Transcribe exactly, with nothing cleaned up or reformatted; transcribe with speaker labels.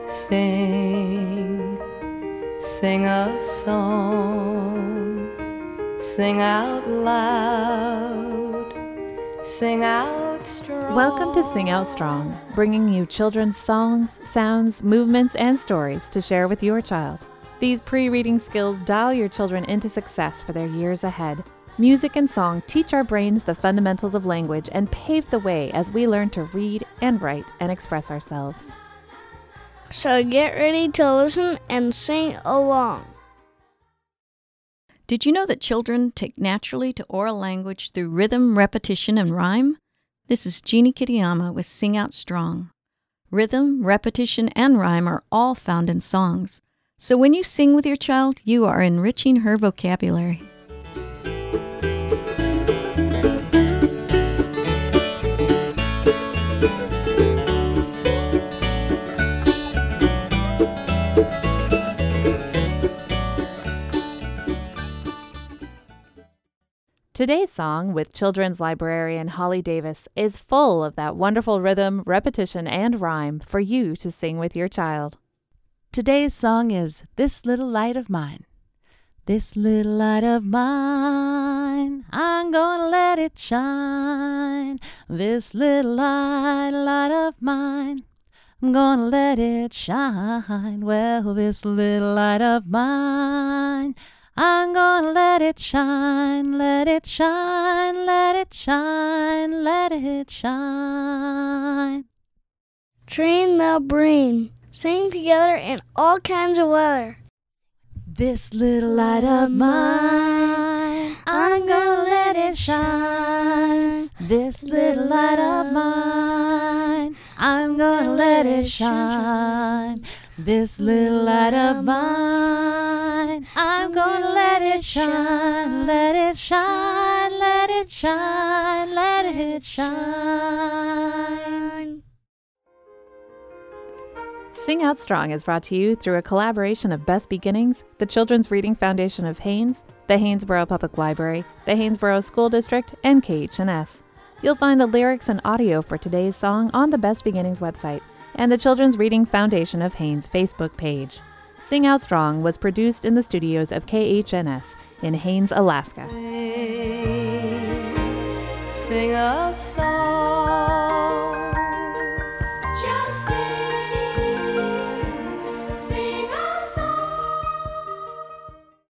Speaker 1: Sing, sing a song, sing out loud, sing out strong.
Speaker 2: Welcome to Sing Out Strong, bringing you children's songs, sounds, movements, and stories to share with your child. These pre-reading skills dial your children into success for their years ahead. Music and song teach our brains the fundamentals of language and pave the way as we learn to read and write and express ourselves.
Speaker 3: So get ready to listen and sing along.
Speaker 4: Did you know that children take naturally to oral language through rhythm, repetition, and rhyme? This is Jeannie Kitayama with Sing Out Strong. Rhythm, repetition, and rhyme are all found in songs. So when you sing with your child, you are enriching her vocabulary.
Speaker 2: Today's song with children's librarian Holly Davis is full of that wonderful rhythm, repetition, and rhyme for you to sing with your child.
Speaker 5: Today's song is This Little Light of Mine. This little light of mine, I'm gonna let it shine. This little light, light of mine, I'm gonna let it shine. Well, this little light of mine, I'm gonna let it shine, let it shine, let it shine, let it shine.
Speaker 3: Train the brain. Sing together in all kinds of weather.
Speaker 5: This little light of mine, I'm gonna let it shine. This little light of mine, I'm gonna let it shine. This little light of mine, I'm gonna let it shine, let it shine, let it shine, let it shine.
Speaker 2: Sing Out Strong is brought to you through a collaboration of Best Beginnings, the Children's Reading Foundation of Haines, the Haynesboro Public Library, the Haynesboro School District, and K H N S. You'll find the lyrics and audio for today's song on the Best Beginnings website and the Children's Reading Foundation of Haines Facebook page. Sing Out Strong was produced in the studios of K H N S in Haines, Alaska.
Speaker 1: Sing, sing a song.